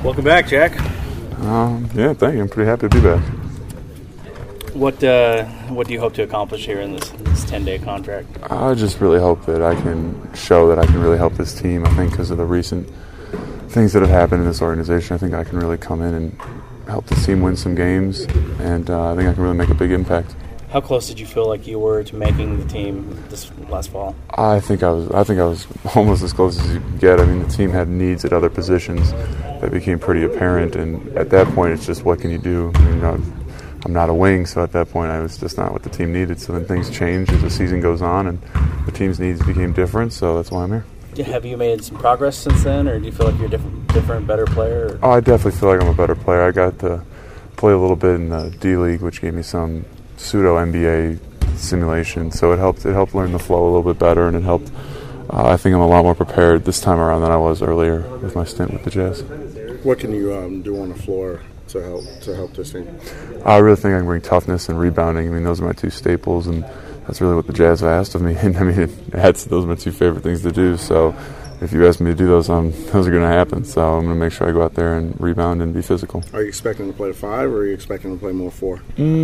Welcome back, Jack. Yeah, thank you. I'm pretty happy to be back. What do you hope to accomplish here in this 10-day contract? I just really hope that I can show that I can really help this team. I think because of the recent things that have happened in this organization, I think I can really come in and help this team win some games, and I think I can really make a big impact. How close did you feel like you were to making the team this last fall? I think I was almost as close as you could get. I mean, the team had needs at other positions that became pretty apparent, and at that point, it's just what can you do? I mean, I'm not a wing, so at that point I was just not what the team needed. So then things changed as the season goes on, and the team's needs became different, so that's why I'm here. Have you made some progress since then, or do you feel like you're a different, better player? Oh, I definitely feel like I'm a better player. I got to play a little bit in the D-League, which gave me some pseudo-NBA simulation, so it helped learn the flow a little bit better, and it helped. I think I'm a lot more prepared this time around than I was earlier with my stint with the Jazz. What can you do on the floor to help this team? I really think I can bring toughness and rebounding. I mean, those are my two staples, and that's really what the Jazz have asked of me. And I mean, those are my two favorite things to do. So if you ask me to do those, those are going to happen. So I'm going to make sure I go out there and rebound and be physical. Are you expecting to play 5, or are you expecting to play more 4?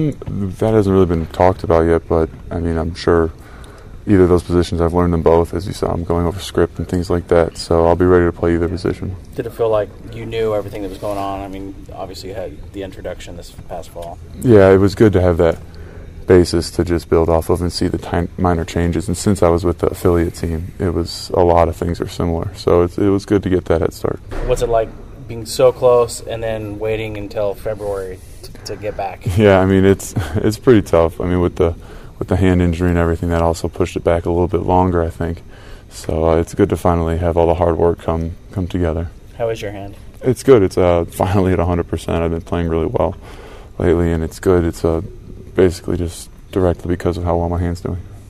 That hasn't really been talked about yet, but I mean, I'm sure either of those positions, I've learned them both. As you saw, I'm going over script and things like that, so I'll be ready to play either position. Did it feel like you knew everything that was going on? I mean, obviously you had the introduction this past fall. Yeah, it was good to have that basis to just build off of and see the minor changes. And since I was with the affiliate team, it was a lot of things are similar, so it was good to get that head start. What's it like being so close and then waiting until February to get back? Yeah, I mean, it's pretty tough. I mean, with the hand injury and everything, that also pushed it back a little bit longer, I think. So it's good to finally have all the hard work come together. How is your hand? It's good. It's finally at 100%. I've been playing really well lately, and it's good. It's basically just directly because of how well my hand's doing.